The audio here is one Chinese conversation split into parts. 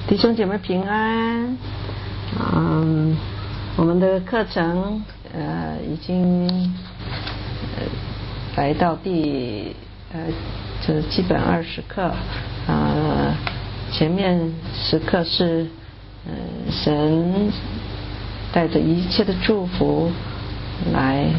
弟兄姐妹平安。我们的课程已经来到第这基本20课。前面10课是神带着一切的祝福来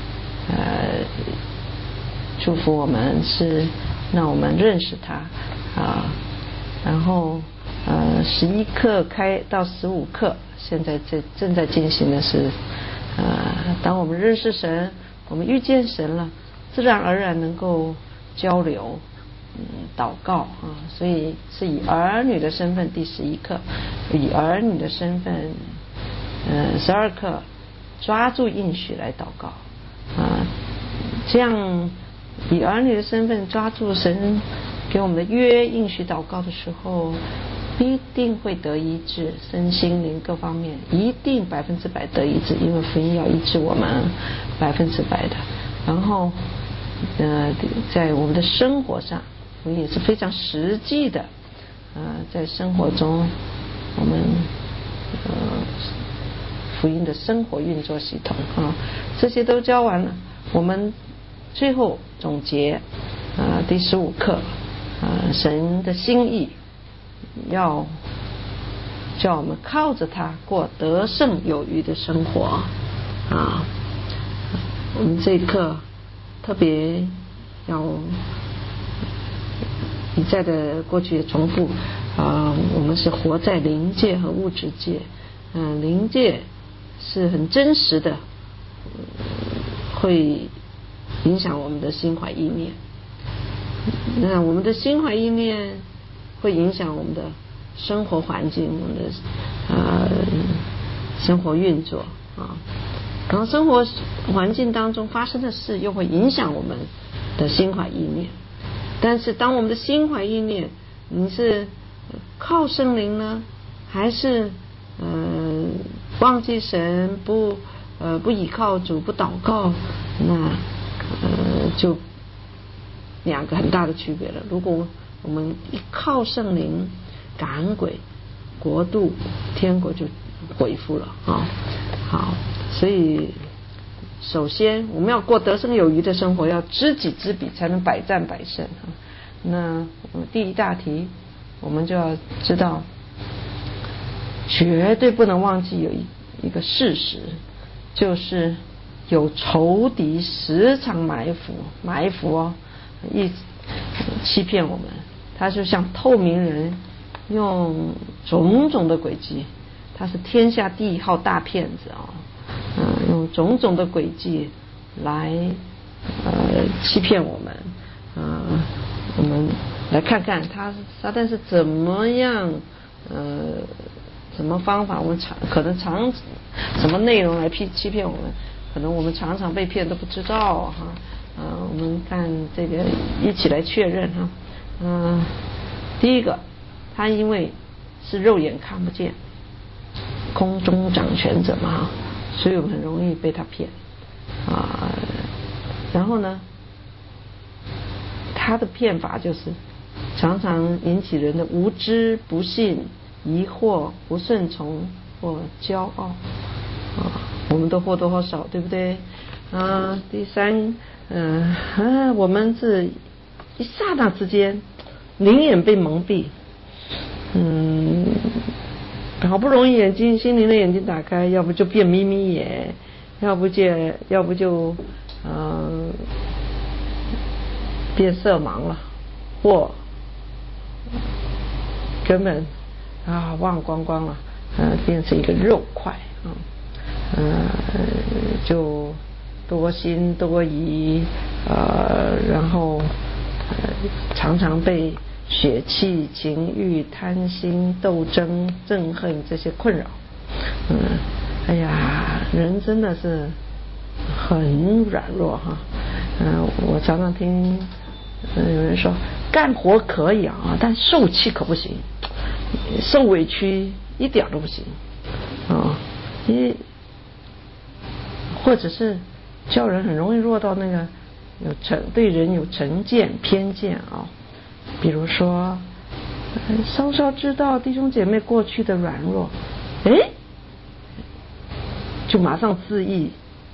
祝福我们，是让我们认识他然后11课开到15课，现在正在进行的是当我们认识神，我们遇见神了，自然而然能够交流祷告所以是以儿女的身份。第11课以儿女的身份12课抓住应许来祷告这样以儿女的身份抓住神给我们的约应许祷告的时候，必定会得医治，身心灵各方面一定100%得医治，因为福音要医治我们100%的。然后在我们的生活上，我们也是非常实际的在生活中我们福音的生活运作系统这些都教完了，我们最后总结第15课神的心意要叫我们靠着他过得胜有余的生活我们这一课特别要一再的过去也重复我们是活在灵界和物质界灵界是很真实的会影响我们的心怀意念，那我们的心怀意念会影响我们的生活环境，我们的生活运作然后生活环境当中发生的事又会影响我们的心怀意念。但是当我们的心怀意念你是靠圣灵呢，还是忘记神，不倚靠主，不祷告，那就两个很大的区别了。如果我们一靠圣灵赶鬼，国度天国就恢复了好，所以首先我们要过得胜有余的生活，要知己知彼，才能百战百胜那第一大题我们就要知道，绝对不能忘记有一个事实，就是有仇敌时常埋伏欺骗我们。他就像透明人，用种种的诡计，他是天下第一号大骗子用种种的诡计来欺骗我们我们来看看撒旦是怎么样什么方法，我们可能什么内容来欺骗我们，可能我们常常被骗都不知道我们看这个一起来确认第一个，他因为是肉眼看不见，空中掌权者嘛所以我们很容易被他骗然后呢，他的骗法就是常常引起人的无知、不信、疑惑、不顺从或骄傲我们都或多或少，对不对第三我们是一刹那之间灵眼被蒙蔽好不容易心灵的眼睛打开，要不就变眯眯眼，要不就变色盲了，或根本忘光光了变成一个肉块就多心多疑然后常常被血气、情欲、贪心、斗争、憎恨这些困扰哎呀，人真的是很软弱我常常听有人说干活可以但受气可不行，受委屈一点都不行或者是叫人很容易落到那个对人有成见偏见比如说稍稍知道弟兄姐妹过去的软弱，就马上自意，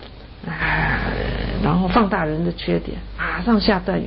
然后放大人的缺点，马上下断语。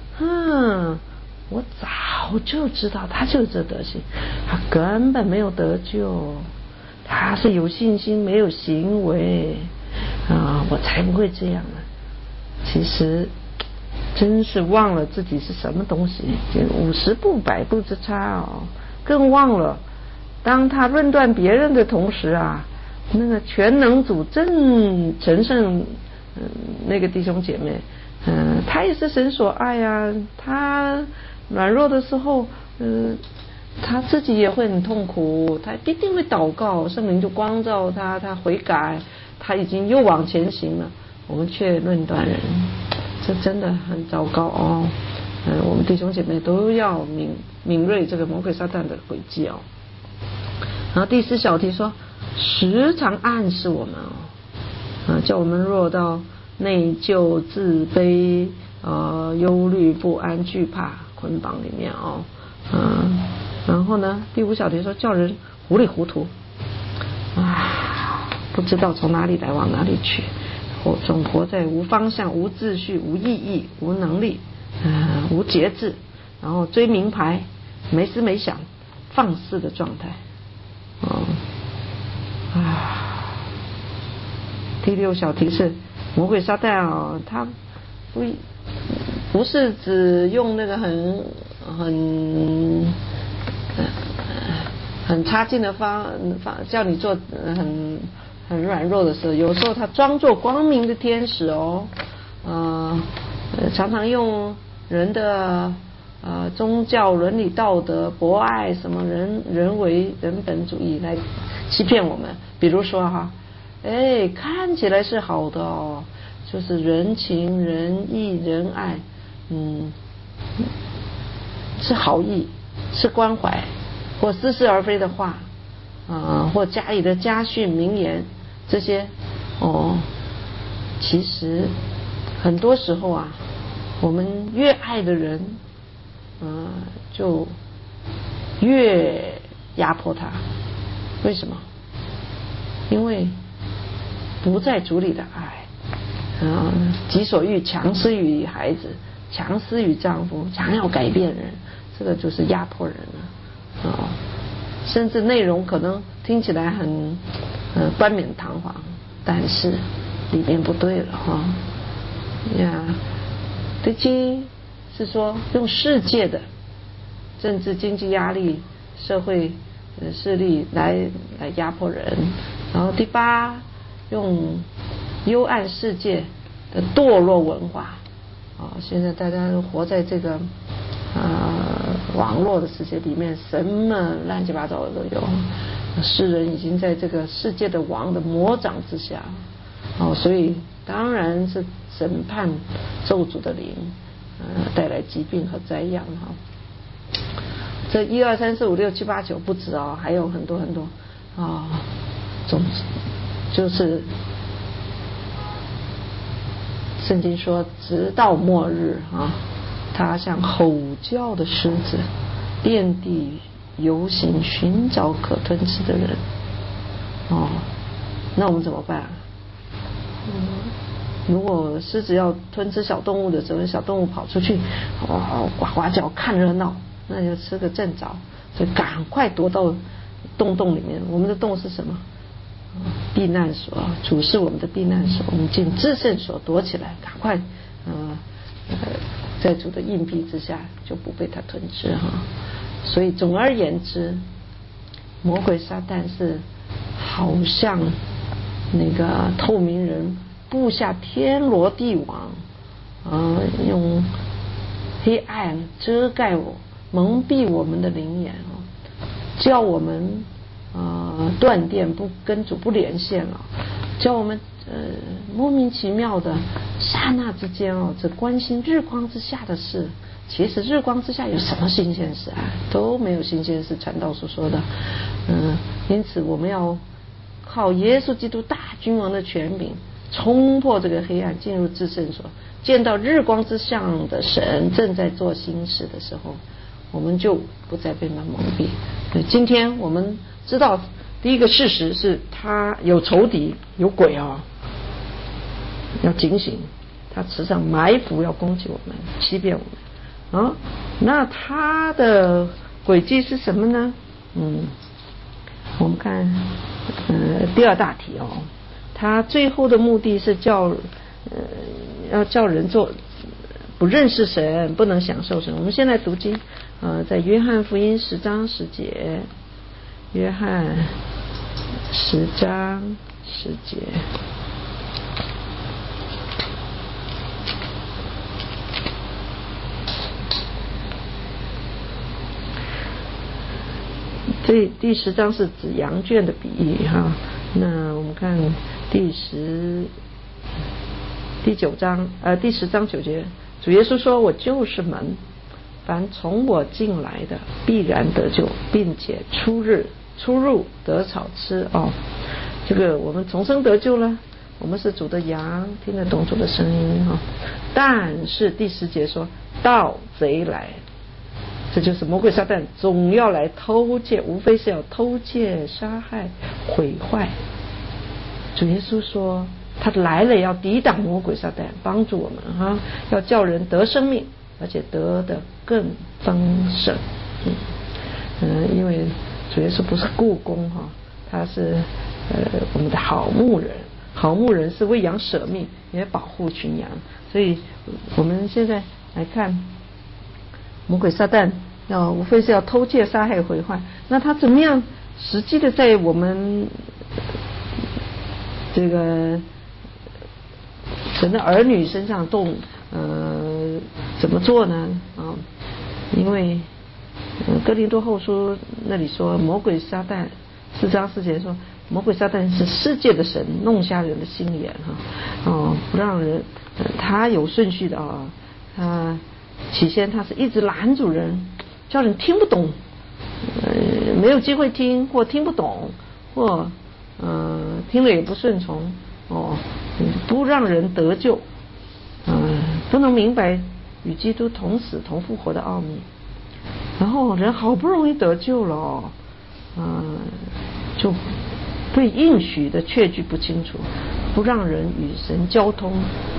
我早就知道他就是这德行，他根本没有得救，他是有信心没有行为我才不会这样呢。其实真是忘了自己是什么东西，50步100步之差更忘了当他论断别人的同时那个全能主正成圣那个弟兄姐妹他也是神所爱他软弱的时候他自己也会很痛苦，他必定会祷告，圣灵就光照他，他悔改，他已经又往前行了，我们却论断人，这真的很糟糕我们弟兄姐妹都要敏锐这个魔鬼撒旦的诡计然后第4小题说时常暗示我们叫我们落到内疚、自卑、忧虑、不安、惧怕捆绑里面然后呢第5小题说叫人糊里糊涂不知道从哪里来往哪里去，总活在无方向、无秩序、无意义、无能力无节制，然后追名牌、没思没想、放肆的状态第6小题是魔鬼撒旦他不是只用那个很差劲的方叫你做很软弱的事，有时候他装作光明的天使常常用人的宗教伦理道德博爱什么人为人本主义来欺骗我们。比如说看起来是好的就是人情仁义仁爱是好意是关怀或似是而非的话或家里的家训名言这些其实很多时候我们越爱的人就越压迫他。为什么？因为不在主里的爱己所欲强施于孩子，强施于丈夫，强要改变人，这个就是压迫人了甚至内容可能听起来很冠冕堂皇，但是里面不对了第7是说用世界的政治经济压力社会势力来压迫人，然后第8用幽暗世界的堕落文化现在大家都活在这个网络的世界里面，什么乱七八糟的都有，世人已经在这个世界的王的魔掌之下所以当然是审判咒诅的灵带来疾病和灾殃这1、2、3、4、5、6、7、8、9不止还有很多很多就是圣经说直到末日他像吼叫的狮子遍地游行寻找可吞吃的人那我们怎么办如果狮子要吞吃小动物的时候，小动物跑出去呱呱叫看热闹，那就吃个正着，所以赶快躲到洞里面。我们的洞是什么？避难所，主是我们的避难所，我们进至圣所躲起来，赶快在主的荫庇之下就不被他吞吃所以总而言之，魔鬼撒旦是好像那个透明人布下天罗地网用黑暗遮盖蒙蔽我们的灵眼叫我们断电不跟主不连线了，叫我们莫名其妙的刹那之间只关心日光之下的事。其实日光之下有什么新鲜事都没有新鲜事，传道所说的因此我们要靠耶稣基督大君王的权柄冲破这个黑暗，进入至圣所，见到日光之上的神正在做新事的时候， 我们就不再被蒙蔽。今天我们知道第一个事实是他有仇敌有鬼要警醒，他时常埋伏要攻击我们欺骗我们那他的诡计是什么呢？我们看第二大题他最后的目的是要叫人做不认识神，不能享受神。我们现在读经在约翰福音10章10节，约翰10章10节。第10章是指羊圈的比喻那我们看第10章9节，主耶稣说：“我就是门，凡从我进来的必然得救，并且出入得草吃。”这个我们重生得救了，我们是主的羊，听得懂主的声音但是第10节说：“盗贼来。”这就是魔鬼撒旦总要来偷窃，无非是要偷窃杀害毁坏。主耶稣说他来了要抵挡魔鬼撒旦，帮助我们要叫人得生命，而且得的更丰盛。因为主耶稣不是雇工他是我们的好牧人，好牧人是为羊舍命，也保护群羊。所以我们现在来看魔鬼撒旦无非是要偷窃杀害毁坏，那他怎么样实际的在我们这个神的儿女身上怎么做呢因为哥林多后书那里说魔鬼撒旦4章4节说魔鬼撒旦是世界的神，弄瞎人的心眼不让人他有顺序的他起先他是一直拦住人，叫人听不懂没有机会听，或听不懂，或听了也不顺从不让人得救不能明白与基督同死同复活的奥秘。然后人好不容易得救了就对应许的确据不清楚，不让人与神交通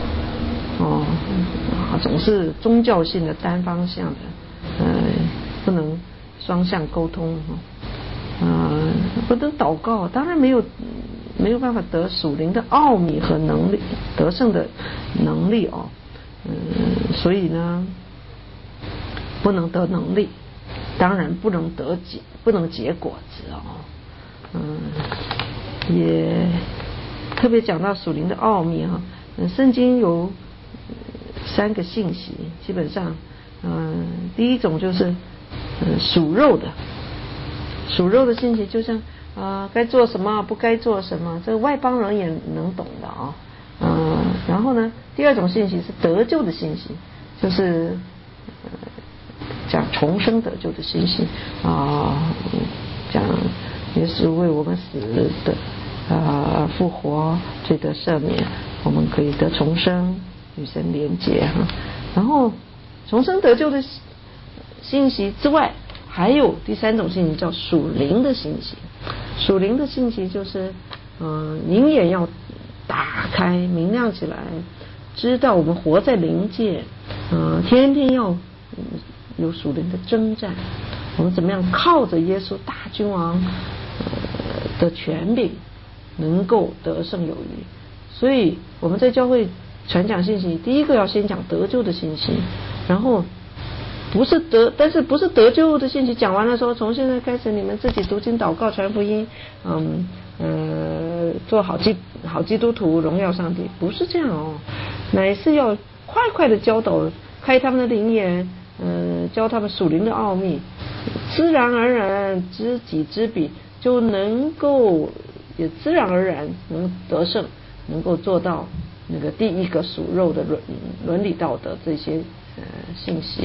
总是宗教性的单方向的不能双向沟通不能祷告，当然没有办法得属灵的奥秘和能力，得胜的能力所以呢不能得能力，当然不能结果子也特别讲到属灵的奥秘圣经有3个信息，基本上第一种就是属肉的信息，就像该做什么不该做什么，这个外邦人也能懂的然后呢第二种信息是得救的信息，就是讲重生得救的信息讲耶稣为我们死的复活，罪得赦免，我们可以得重生，与神连结然后重生得救的信息之外，还有第3种信息叫属灵的信息。属灵的信息就是灵眼要打开明亮起来，知道我们活在灵界天天要有属灵的征战，我们怎么样靠着耶稣大君王的权柄能够得胜有余。所以我们在教会传讲信息，第一个要先讲得救的信息，然后但是不是得救的信息讲完了说从现在开始你们自己读经祷告传福音做好基督徒荣耀上帝，不是这样乃是要快的教导，开他们的灵眼教他们属灵的奥秘，自然而然知己知彼，就能够也自然而然能得胜，能够做到那个第一个属肉的伦理道德这些信息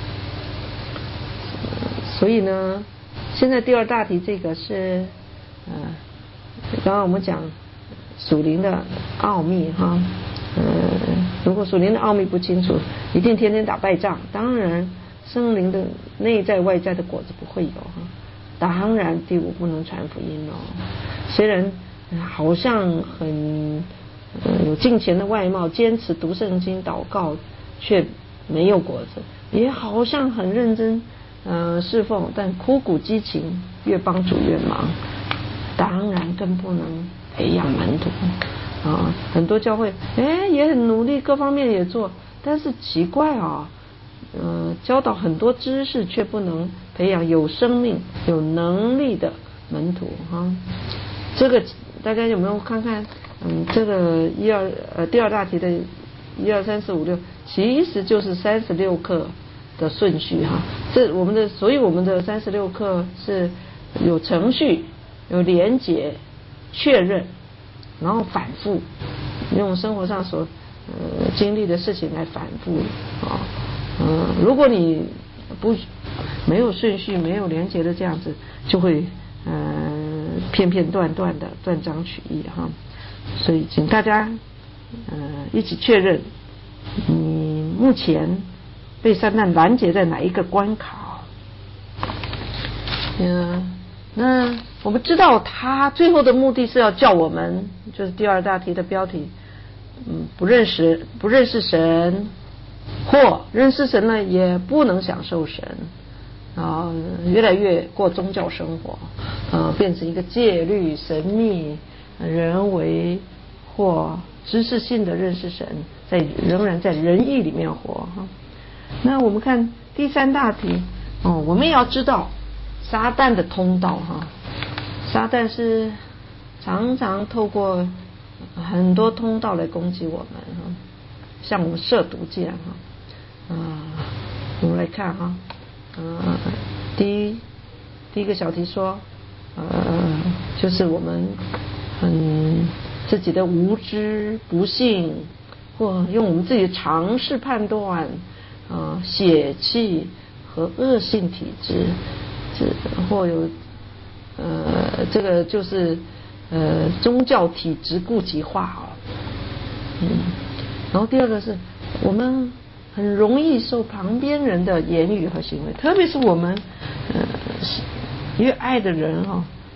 所以呢现在第2大题这个是刚刚我们讲属灵的奥秘如果属灵的奥秘不清楚，一定天天打败仗，当然圣灵的内在外在的果子不会有当然第五不能传福音虽然好像很有敬虔的外貌，坚持读圣经祷告，却没有果子，也好像很认真侍奉，但枯骨激情，越帮主越忙，当然更不能培养门徒很多教会也很努力，各方面也做，但是奇怪教导很多知识，却不能培养有生命有能力的门徒这个大家有没有看看这个第二大题的1、2、3、4、5、6其实就是36课的顺序所以我们的36课是有程序，有连结，确认，然后反复用生活上所经历的事情来反复如果你没有顺序没有连结的这样子，就会片片段段的断章取义所以请大家一起确认你目前被撒旦拦截在哪一个关卡那我们知道他最后的目的是要叫我们，就是第二大题的标题不认识神，或认识神呢也不能享受神越来越过宗教生活变成一个戒律神秘人为或知识性的认识神，仍然在仁义里面活那我们看第三大题我们也要知道撒旦的通道撒旦是常常透过很多通道来攻击我们像我们涉毒箭我们来看第一个小题说就是我们自己的无知不幸，或用我们自己的常识判断血气和恶性体质或有这个就是宗教体质痼疾化然后第二个是我们很容易受旁边人的言语和行为，特别是我们越爱的人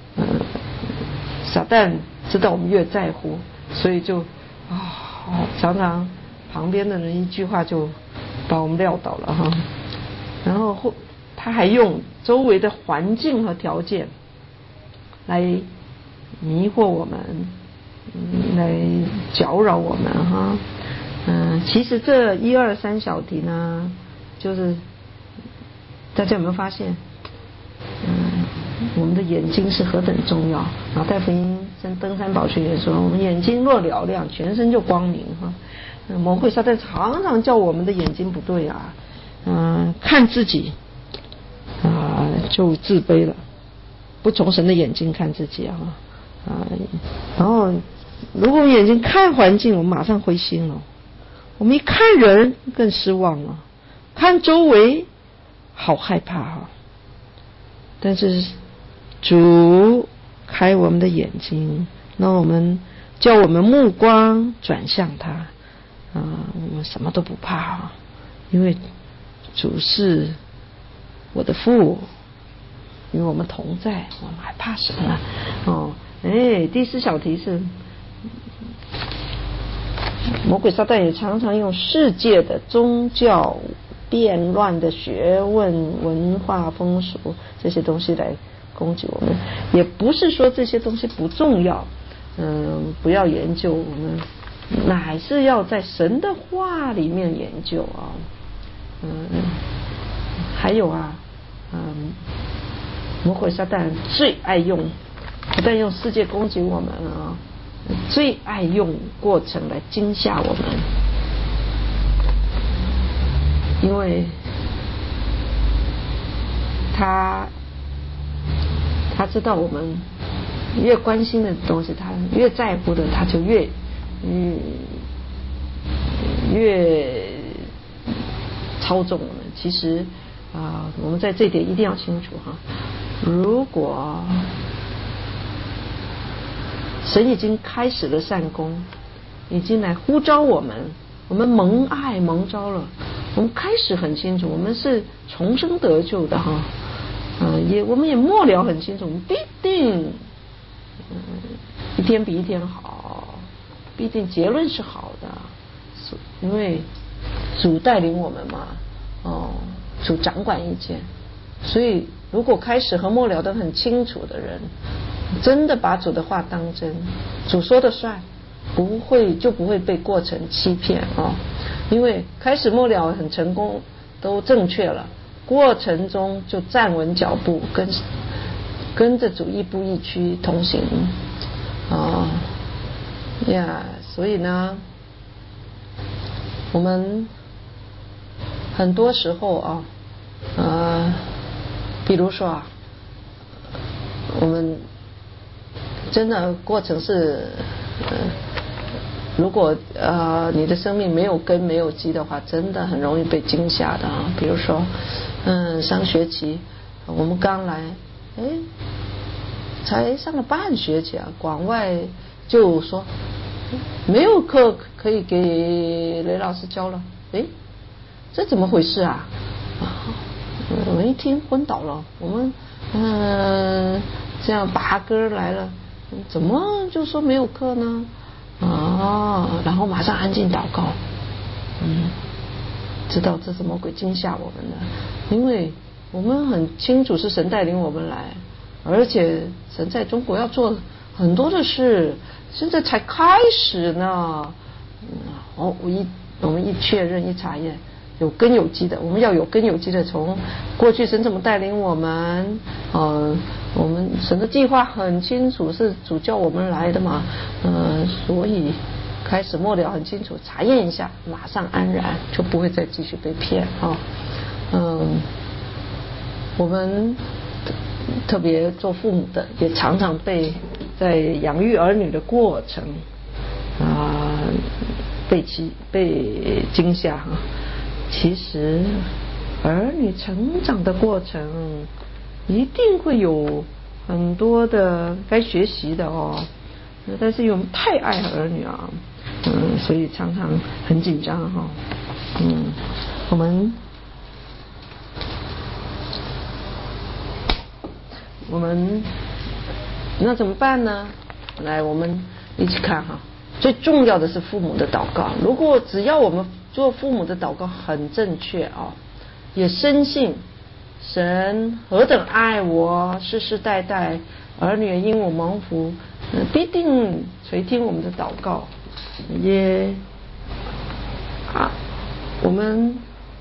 撒旦知道我们越在乎，所以就常常旁边的人一句话就把我们撂倒了然后他还用周围的环境和条件来迷惑我们，来搅扰我们其实这1、2、3小题呢，就是大家有没有发现我们的眼睛是何等重要马太福音登山宝训也说，我们眼睛若嘹亮，全身就光明魔鬼撒旦常常叫我们的眼睛不对看自己就自卑了，不从神的眼睛看自己然后如果眼睛看环境，我们马上灰心了，我们一看人更失望了，看周围好害怕但是主开我们的眼睛，让我们叫我们目光转向他我们什么都不怕因为主是我的父，与我们同在，我们还怕什么第4小题是魔鬼撒旦也常常用世界的宗教变乱的学问文化风俗这些东西来攻击我们，也不是说这些东西不重要不要研究，我们还是要在神的话里面研究还有魔鬼撒旦最爱用，不但用世界攻击我们最爱用过程来惊吓我们，因为他知道我们越关心的东西，他越在乎的，他就越操纵我们。其实我们在这一点一定要清楚如果神已经开始了善功，已经来呼召我们，我们蒙爱蒙召了， 我们开始很清楚，我们是重生得救的哈，我们也末了很清楚，我们必定一天比一天好，必定结论是好的，因为主带领我们嘛，主掌管一切，所以如果开始和末了都很清楚的人，真的把主的话当真，主说的算，就不会被过程欺骗因为开始末了很成功，都正确了，过程中就站稳脚步，跟着主一步一趋同行所以呢，我们很多时候比如说我们真的过程是如果你的生命没有根没有基的话，真的很容易被惊吓的比如说上学期我们刚来才上了半学期广外就说没有课可以给雷老师教了，这怎么回事我们一听昏倒了，我们这样拔根来了，怎么就说没有课呢然后马上安静祷告知道这什么鬼惊吓我们的，因为我们很清楚是神带领我们来，而且神在中国要做很多的事，现在才开始呢我们一确认一查验有根有基的，我们要有根有基的，从过去神怎么带领我们我们神的计划很清楚，是主叫我们来的嘛所以开始末了很清楚，查验一下马上安然，就不会再继续被骗我们特别做父母的也常常在养育儿女的过程被惊吓其实儿女成长的过程一定会有很多的该学习的但是因为我们太爱儿女所以常常很紧张我们那怎么办呢？来，我们一起看最重要的是父母的祷告。如果只要我们做父母的祷告很正确也深信神何等爱我，世世代代儿女因我蒙福，必定垂听我们的祷告，也我们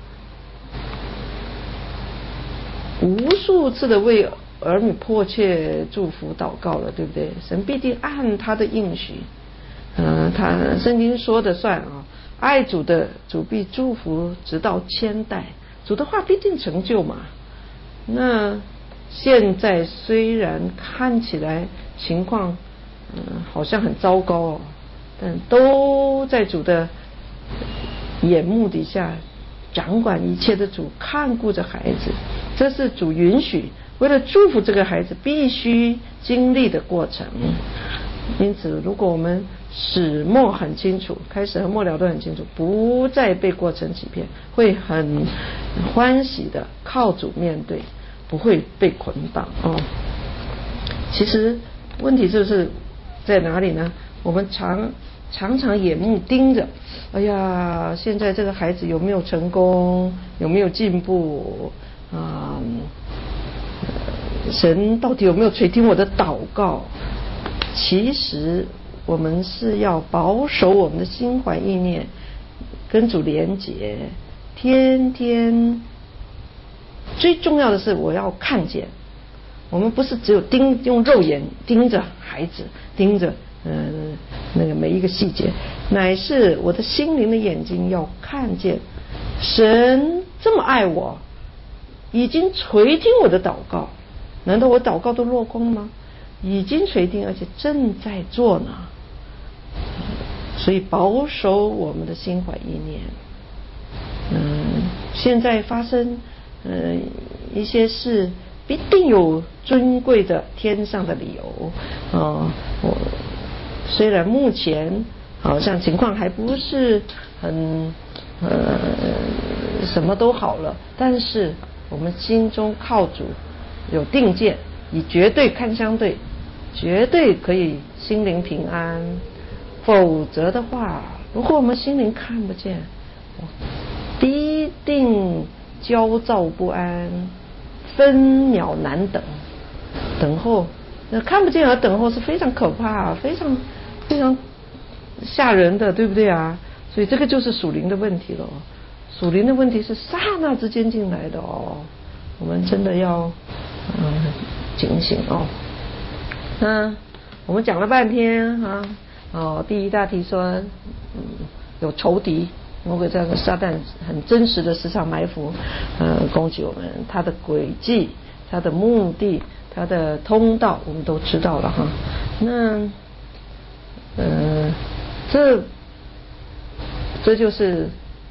无数次的为儿女迫切祝福祷告了，对不对？神必定按他的应许他圣经说的算爱主的主必祝福直到千代，主的话必定成就嘛。那现在虽然看起来情况好像很糟糕但都在主的眼目底下，掌管一切的主看顾着孩子，这是主允许为了祝福这个孩子必须经历的过程。因此如果我们始末很清楚，开始和末了都很清楚，不再被过程欺骗，会很欢喜的靠主面对，不会被捆绑其实问题就是在哪里呢？我们常常眼目盯着，哎呀，现在这个孩子有没有成功，有没有进步神到底有没有垂听我的祷告？其实我们是要保守我们的心怀意念，跟主连结，天天最重要的是我要看见，我们不是只有用肉眼盯着孩子，盯着那个每一个细节，乃是我的心灵的眼睛要看见神这么爱我，已经垂听我的祷告。难道我祷告都落空了吗？已经垂听，而且正在做呢。所以保守我们的心怀意念。现在发生一些事，必定有尊贵的天上的理由我虽然目前好像情况还不是很什么都好了，但是我们心中靠主有定见，以绝对看相对，绝对可以心灵平安。否则的话，如果我们心灵看不见，必定焦躁不安，分秒难等。等候，那看不见而等候是非常可怕，非常非常吓人的，对不对啊？所以这个就是属灵的问题了。属灵的问题是刹那之间进来的哦，我们真的要警醒哦。那我们讲了半天第一大题说有仇敌，魔鬼这个撒旦很真实的时常埋伏攻击我们，他的诡计，他的目的，他的通道我们都知道了哈。那这就是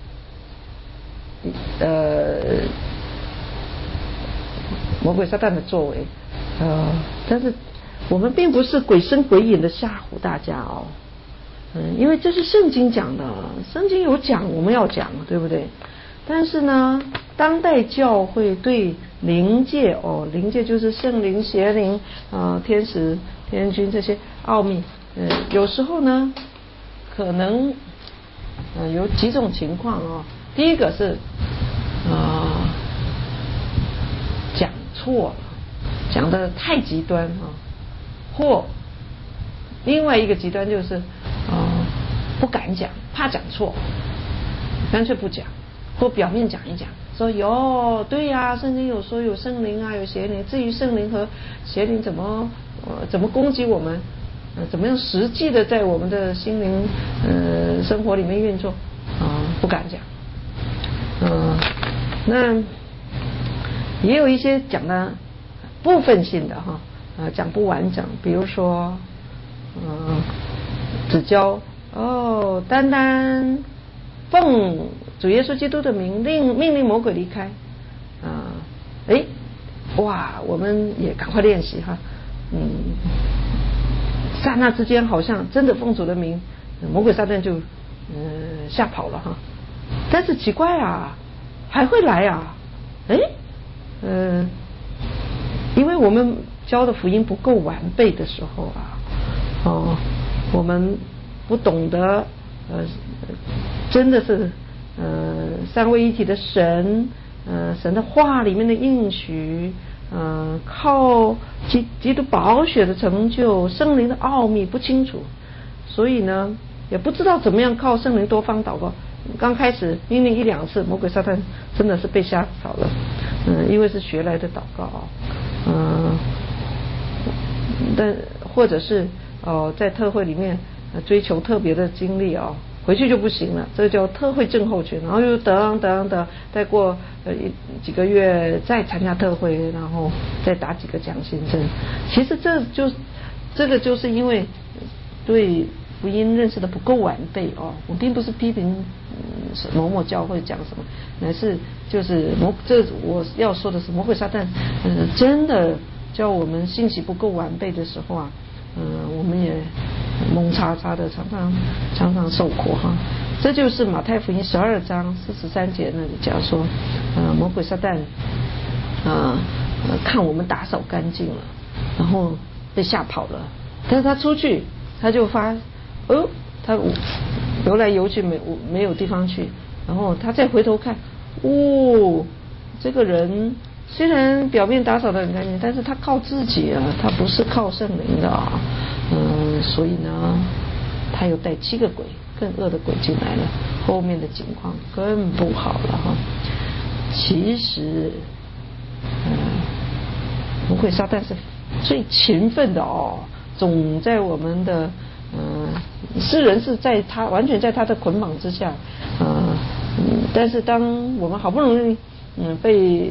魔鬼撒旦的作为但是我们并不是鬼神鬼影的吓唬大家哦。因为这是圣经讲的，圣经有讲我们要讲，对不对？但是呢，当代教会对灵界灵界就是圣灵、邪灵天使、天君这些奥秘有时候呢可能有几种情况第一个是讲错了，讲得太极端或另外一个极端就是不敢讲，怕讲错，干脆不讲，或表面讲一讲，说对呀，圣经有说有圣灵有邪灵，至于圣灵和邪灵怎么攻击我们怎么样实际的在我们的心灵生活里面运作不敢讲那也有一些讲的部分性的讲不完整，比如说只教单单奉主耶稣基督的命令魔鬼离开我们也赶快练习刹那之间好像真的奉主的名，魔鬼撒旦就吓跑了但是奇怪还会来因为我们教的福音不够完备的时候我们不懂得真的是三位一体的神神的话里面的应许靠基督宝血的成就，圣灵的奥秘不清楚，所以呢也不知道怎么样靠圣灵多方祷告。刚开始命令1-2次，魔鬼撒旦真的是被吓跑了因为是学来的祷告但或者是在特会里面追求特别的经历回去就不行了，这叫特会症候群，然后又等，再过几个月再参加特会，然后再打几个奖学金。其实这个就是因为对福音认识的不够完备我并不是批评某某教会讲什么，乃是就是我要说的是魔鬼撒旦真的叫我们信息不够完备的时候我们也蒙叉叉的常常受苦这就是马太福音12章43节那里讲说魔鬼撒旦看我们打扫干净了，然后被吓跑了，但是他出去他就他游来游去没有地方去，然后他再回头看这个人虽然表面打扫得很干净，但是他靠自己他不是靠圣灵的所以呢他又带7个鬼更恶的鬼进来了，后面的情况更不好了其实魔鬼撒旦是最勤奋的总在我们的世人是在他完全在他的捆绑之下但是当我们好不容易被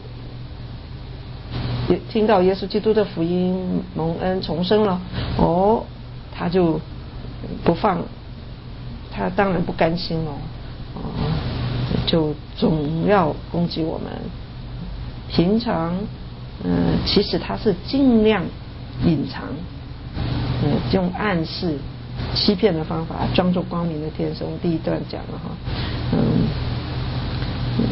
听到耶稣基督的福音蒙恩重生了他就不放，他当然不甘心就总要攻击我们。平常其实他是尽量隐藏用暗示欺骗的方法装作光明的天使，我们第一段讲了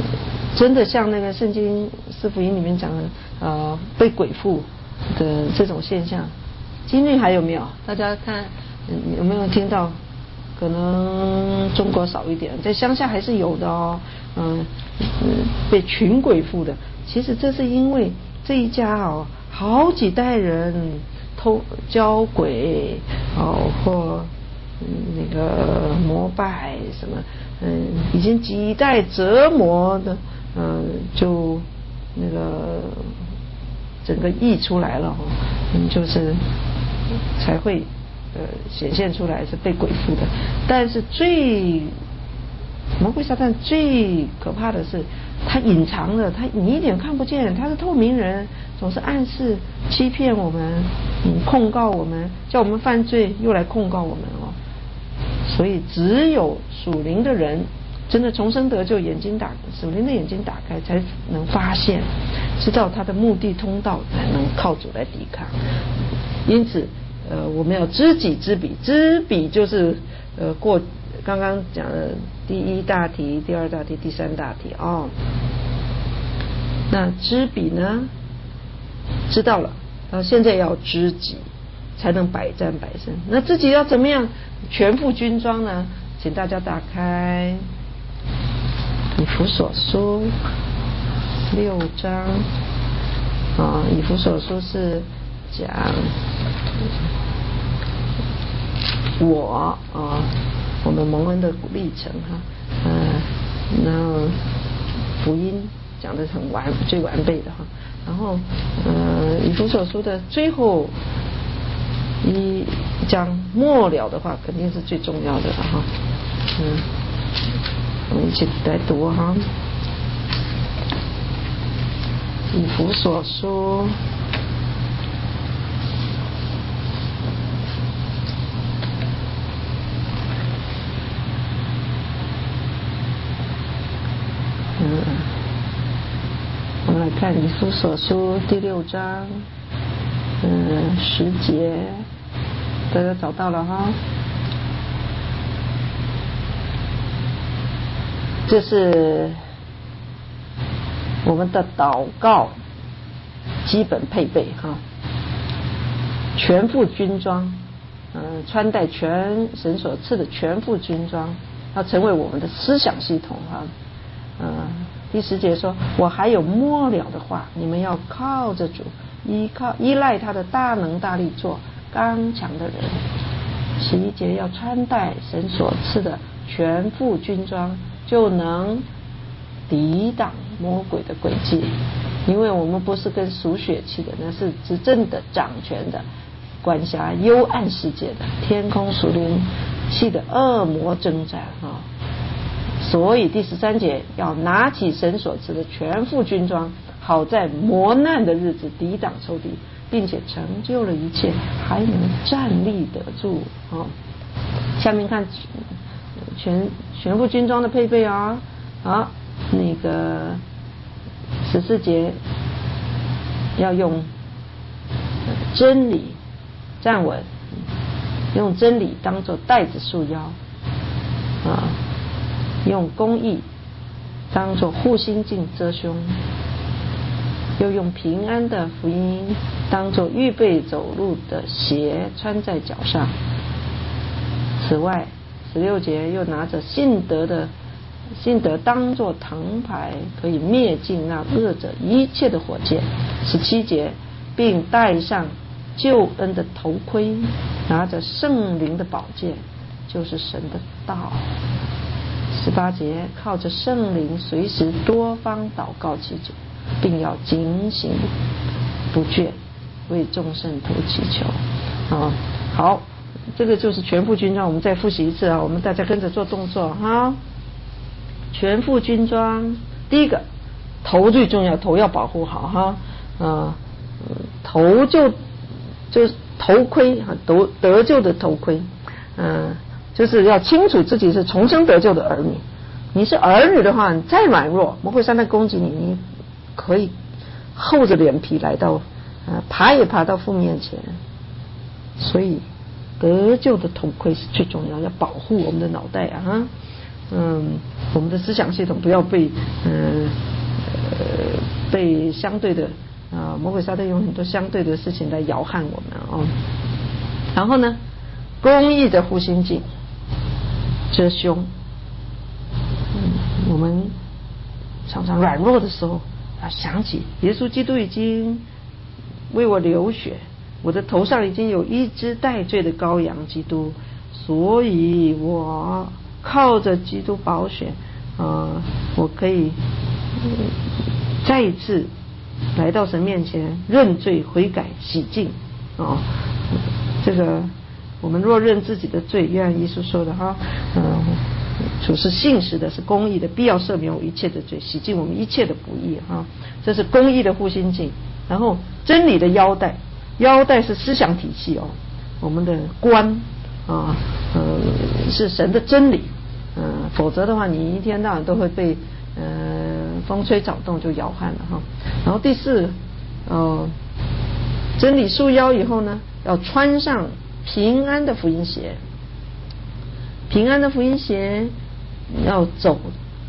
真的像那个圣经四福音里面讲的被鬼附的这种现象，几率还有没有？大家看有没有听到？可能中国少一点，在乡下还是有的哦。被群鬼附的，其实这是因为这一家好几代人教鬼或那个膜拜什么，已经几代折磨的，就那个整个溢出来了就是才会显现出来是被鬼附的。但是魔鬼撒旦最可怕的是他隐藏了，你一点看不见，他是透明人，总是暗示欺骗我们，控告我们，叫我们犯罪，又来控告我们所以只有属灵的人真的重生得救，属灵的眼睛打开，才能发现知道他的目的通道，才能靠主来抵抗。因此我们要知己知彼，知彼就是刚刚讲的第一大题、第二大题、第三大题那知彼呢，知道了，然后现在要知己，才能百战百胜。那自己要怎么样全副军装呢？请大家打开以弗所书6章以弗所书是讲我们蒙恩的历程然后福音讲的最完备的然后以弗所书的最后一章末了的话，肯定是最重要的了我们一起来读以弗所书我们来看以弗所书第6章10节，大家找到了这是我们的祷告基本配备全副军装穿戴全神所赐的全副军装，要成为我们的思想系统第10节说，我还有末了的话，你们要靠着主，依赖他的大能大力，做刚强的人。11节要穿戴神所赐的全副军装，就能抵挡魔鬼的诡计，因为我们不是跟属血气的，那是执政的、掌权的、管辖幽暗世界的天空属灵气的恶魔征战所以第13节要拿起神所赐的全副军装，好在磨难的日子抵挡仇敌，并且成就了一切，还能站立得住下面看全副军装的配备那个14节要用真理站稳，用真理当作带子束腰用公义当作护心镜遮胸，又用平安的福音当作预备走路的鞋穿在脚上。此外16节又拿着信德当作藤牌，可以灭尽那恶者一切的火箭。17节并戴上救恩的头盔，拿着圣灵的宝剑，就是神的道。18节靠着圣灵随时多方祷告祈求，并要警醒不倦，为众圣徒祈求好，这个就是全副军装。我们再复习一次我们大家跟着做动作全副军装，第一个头最重要，头要保护好头就是头盔得救的头盔就是要清楚自己是重生得救的儿女。你是儿女的话，你再软弱，魔鬼撒旦攻击你，你可以厚着脸皮来到爬也爬到父面前。所以得救的头盔是最重要，要保护我们的脑袋我们的思想系统不要被被相对的魔鬼撒旦用很多相对的事情来摇撼我们哦。然后呢，公义的护心镜遮胸。我们常常软弱的时候要想起耶稣基督已经为我流血，我的头上已经有一只代罪的羔羊基督，所以我靠着基督宝血我可以再一次来到神面前认罪悔改洗净这个我们若认自己的罪，约翰一书说的主是信实的，是公义的，必要赦免我一切的罪，洗净我们一切的不义这是公义的护心镜。然后真理的腰带，腰带是思想体系我们的冠是神的真理否则的话你一天到晚都会被风吹草动就摇撼了然后第四真理束腰以后呢，要穿上平安的福音鞋。平安的福音鞋要走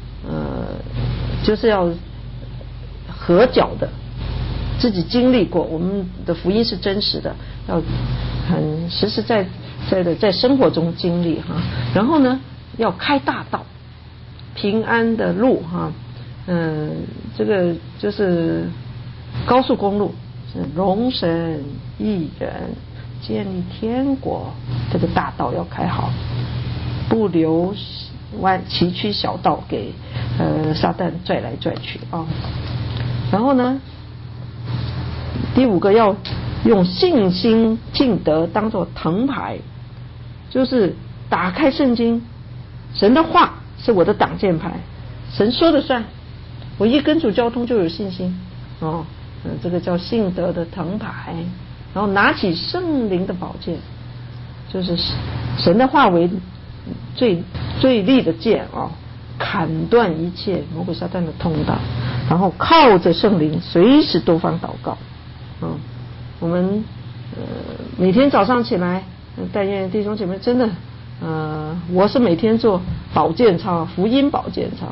就是要合脚的，自己经历过，我们的福音是真实的，要很实实在在的在生活中经历然后呢要开大道，平安的路这个就是高速公路，是荣神益人建立天国，这个大道要开好，不留崎岖小道给撒旦拽来拽去然后呢，第五个要用信心敬德当作藤牌，就是打开圣经，神的话是我的挡箭牌，神说了算，我一跟主交通就有信心这个叫信德的藤牌。然后拿起圣灵的宝剑，就是神的话为最利的剑砍断一切魔鬼撒旦的通道，然后靠着圣灵随时多方祷告我们每天早上起来，但愿弟兄姐妹真的我是每天做保健操，福音保健操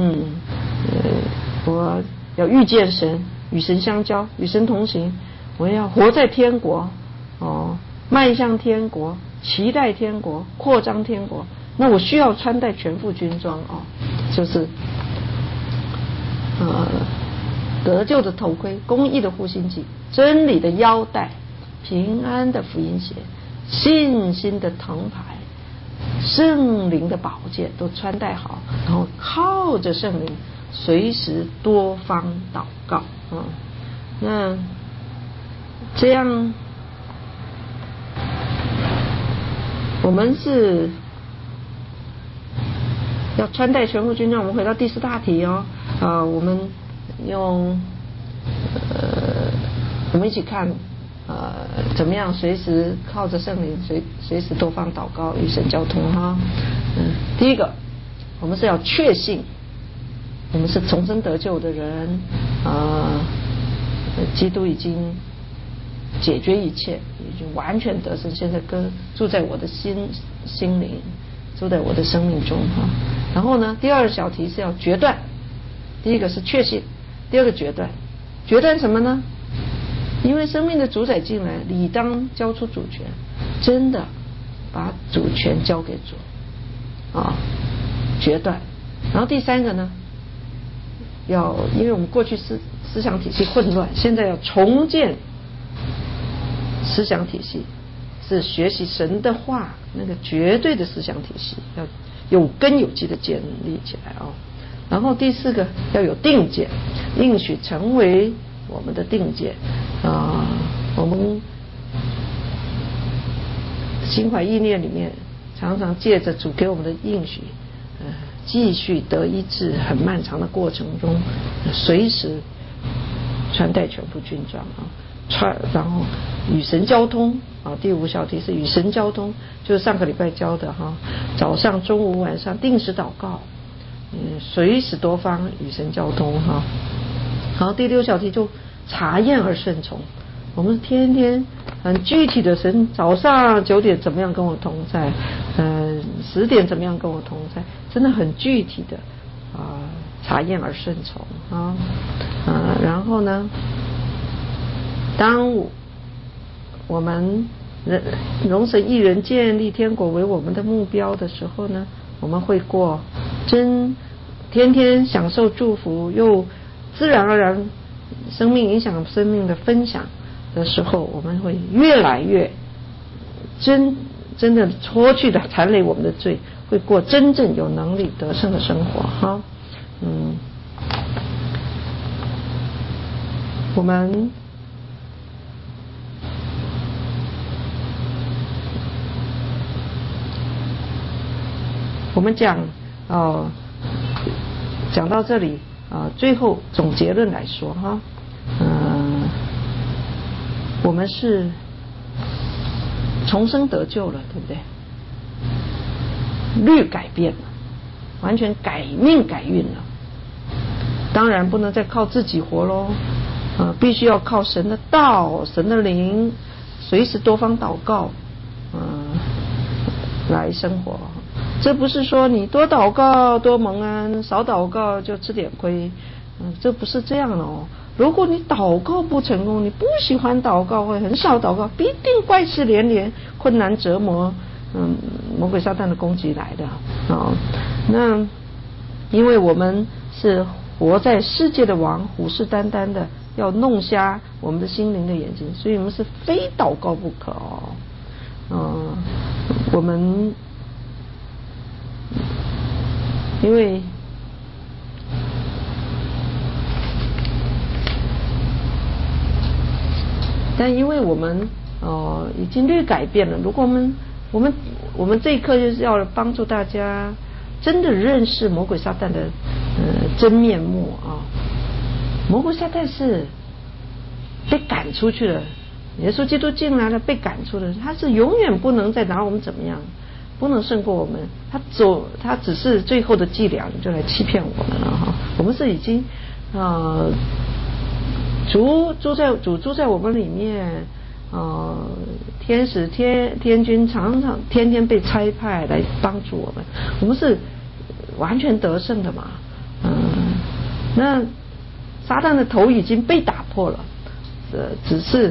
我要遇见神，与神相交，与神同行，我要活在天国迈向天国，期待天国，扩张天国。那我需要穿戴全副军装就是得救的头盔，公义的护心镜，真理的腰带，平安的福音鞋，信心的藤牌，圣灵的宝剑都穿戴好，然后靠着圣灵随时多方祷告那这样我们是要穿戴全副军装。我们回到第四大题我们用我们一起看怎么样随时靠着圣灵随时多方祷告与神交通第一个，我们是要确信我们是重生得救的人基督已经解决一切，已经完全得胜，现在住在我的心灵，住在我的生命中然后呢，第二小题是要决断，第一个是确信，第二个决断。决断什么呢？因为生命的主宰进来，理当交出主权，真的把主权交给主决断。然后第三个呢，因为我们过去思想体系混乱，现在要重建思想体系，是学习神的话，那个绝对的思想体系要有根有基的建立起来然后第四个要有定见，应许成为我们的定见我们心怀意念里面常常借着主给我们的应许继续得医治，很漫长的过程中随时穿戴全副军装然后与神交通第五小题是与神交通，就是上个礼拜教的早上中午晚上定时祷告随时多方与神交通好，第六小题就查验而顺从。我们天天很具体的，神早上9点怎么样跟我同在10点怎么样跟我同在，真的很具体的察验而顺从啊，然后呢，当我们容神益人建立天国为我们的目标的时候呢，我们会过天天享受祝福又自然而然生命影响生命的分享的时候，我们会越来越真的脱去的残累我们的罪，会过真正有能力得胜的生活哈。我们讲到这里最后总结论来说哈，我们是重生得救了，对不对？律改变了，完全改命改运了。当然不能再靠自己活咯，必须要靠神的道、神的灵，随时多方祷告，来生活。这不是说你多祷告多蒙恩，少祷告就吃点亏，这不是这样的哦。如果你祷告不成功，你不喜欢祷告或很少祷告，必定怪事连连，困难折磨，魔鬼撒旦的攻击来的那因为我们是活在世界的王，虎视眈眈的要弄瞎我们的心灵的眼睛，所以我们是非祷告不可我们因为我们已经略改变了。如果我们这一课就是要帮助大家真的认识魔鬼撒旦的真面目魔鬼撒旦是被赶出去了，耶稣基督进来了，被赶出了，他是永远不能再拿我们怎么样，不能胜过我们。他只是最后的伎俩，就来欺骗我们了我们是已经主住在我们里面，天使天君常常天天被差派来帮助我们，我们是完全得胜的嘛。那撒旦的头已经被打破了，只是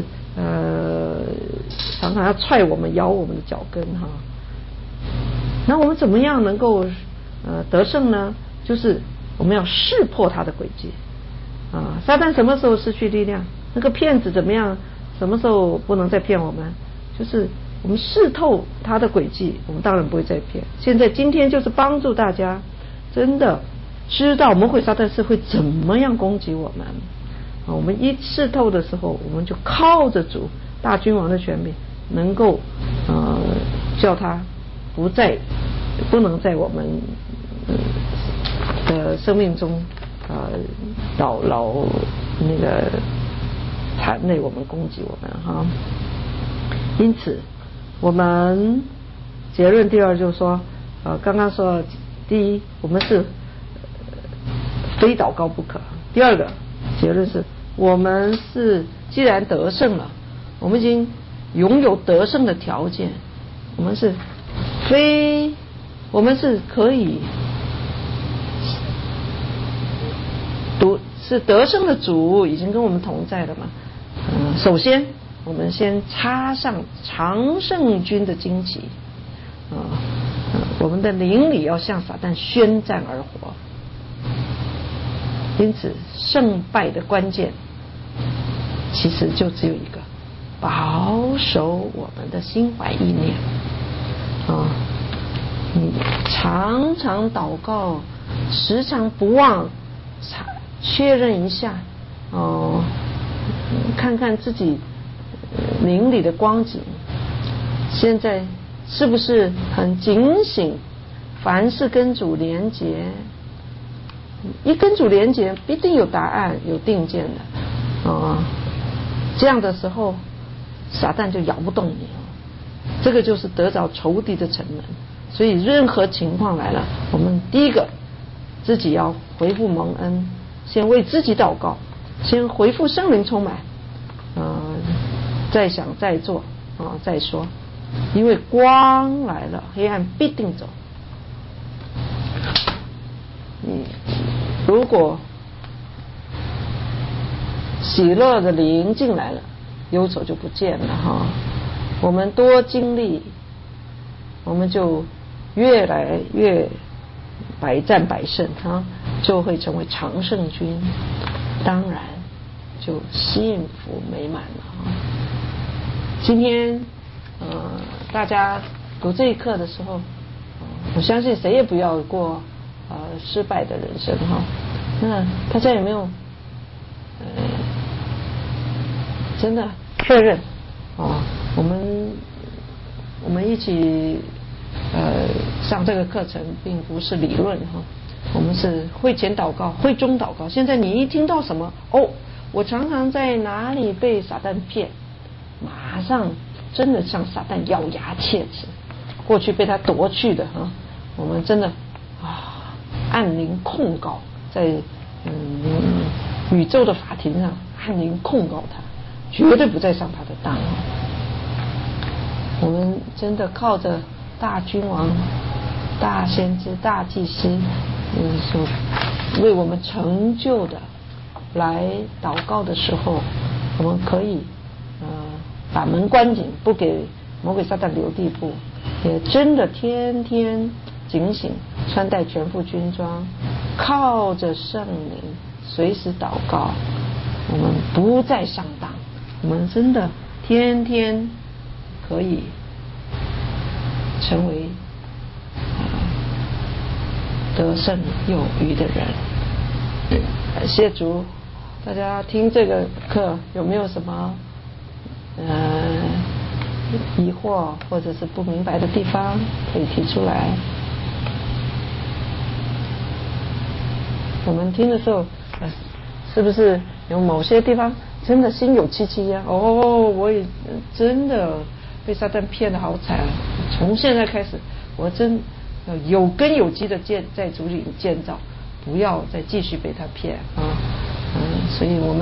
常常要踹我们咬我们的脚跟那我们怎么样能够得胜呢？就是我们要识破他的诡计撒旦什么时候失去力量？那个骗子怎么样？什么时候不能再骗我们？就是我们识透他的诡计，我们当然不会再骗。今天就是帮助大家真的知道魔鬼撒旦是会怎么样攻击我们我们一识透的时候，我们就靠着主大君王的权柄，能够叫他不能在我们的生命中老那个残累我们，攻击我们因此我们结论第二就是说刚刚说第一，我们是非祷告不可。第二个结论是我们是既然得胜了，我们已经拥有得胜的条件，我们是可以是得胜的主已经跟我们同在了嘛。首先我们先插上常胜军的旌旗我们的灵里要向撒旦宣战而活。因此胜败的关键其实就只有一个，保守我们的心怀意念你常常祷告，时常不忘确认一下看看自己灵里的光景，现在是不是很警醒，凡事跟主连结，一跟主连结必定有答案有定见的这样的时候撒旦就咬不动你这个就是得着仇敌的城门。所以任何情况来了，我们第一个自己要回复蒙恩，先为自己祷告，先回复圣灵充满再想再做再说，因为光来了，黑暗必定走。 如果喜乐的灵进来了，忧愁就不见了哈。我们多经历，我们就越来越百战百胜哈，就会成为常胜军，当然就幸福美满了哈。今天大家读这一课的时候，我相信谁也不要过失败的人生哈。那大家有没有真的确认我们一起上这个课程并不是理论哈，我们是会前祷告会中祷告。现在你一听到什么我常常在哪里被撒旦骗，马上真的向撒旦咬牙切齿，过去被他夺去的哈，我们真的按铃控告，在宇宙的法庭上按铃控告他，绝对不再上他的当。我们真的靠着大君王、大先知、大祭司所为我们成就的来祷告的时候，我们可以把门关紧，不给魔鬼撒旦留地步，也真的天天警醒，穿戴全副军装，靠着圣灵随时祷告，我们不再上当，我们真的天天可以成为得胜有余的人。感谢主，大家听这个课有没有什么疑惑或者是不明白的地方可以提出来？我们听的时候是不是有某些地方真的心有戚戚呀？我也真的被撒旦骗得好惨，从现在开始我真要有根有基的在主里建造，不要再继续被他骗所以我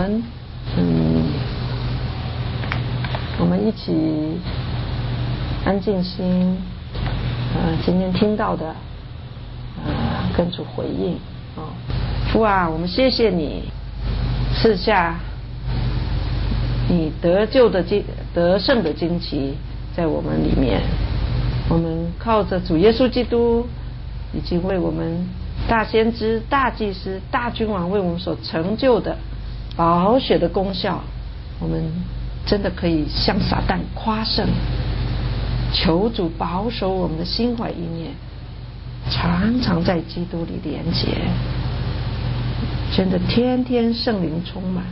们一起安静心今天听到的跟主回应父啊，我们谢谢你赐下你得救的得胜的旌旗在我们里面，我们靠着主耶稣基督已经为我们大先知、大祭司、大君王为我们所成就的宝血的功效，我们真的可以向撒旦夸胜。求主保守我们的心怀意念常常在基督里连结，真的天天圣灵充满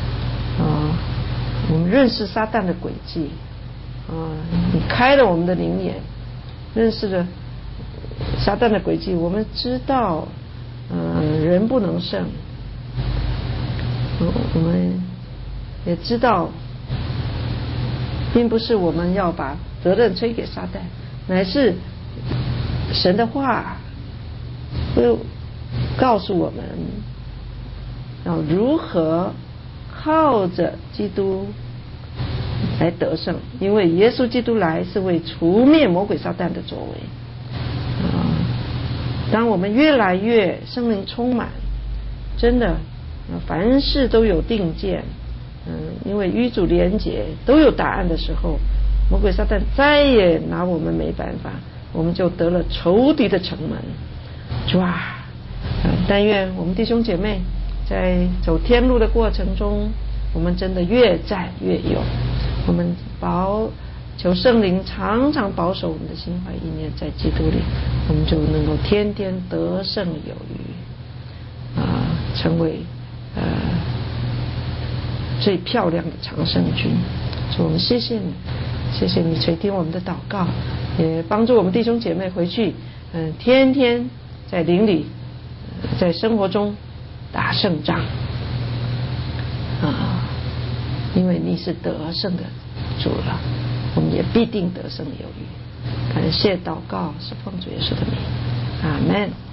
我们认识撒旦的诡计你开了我们的灵眼，认识了撒旦的诡计，我们知道人不能胜，我们也知道并不是我们要把责任推给撒旦，乃是神的话会告诉我们要如何靠着基督来得胜，因为耶稣基督来是为除灭魔鬼撒旦的作为当我们越来越圣灵充满，真的凡事都有定见因为与主连结都有答案的时候，魔鬼撒旦再也拿我们没办法，我们就得了仇敌的城门。主啊，但愿我们弟兄姐妹在走天路的过程中，我们真的越战越勇，我们求圣灵常常保守我们的心怀意念在基督里，我们就能够天天得胜有余成为最漂亮的常胜军。所以我们谢谢你，谢谢你垂听我们的祷告，也帮助我们弟兄姐妹回去天天在灵里在生活中打胜仗因为你是得胜的主了，我们也必定得胜有余。感谢祷告是奉主耶稣的名，阿们。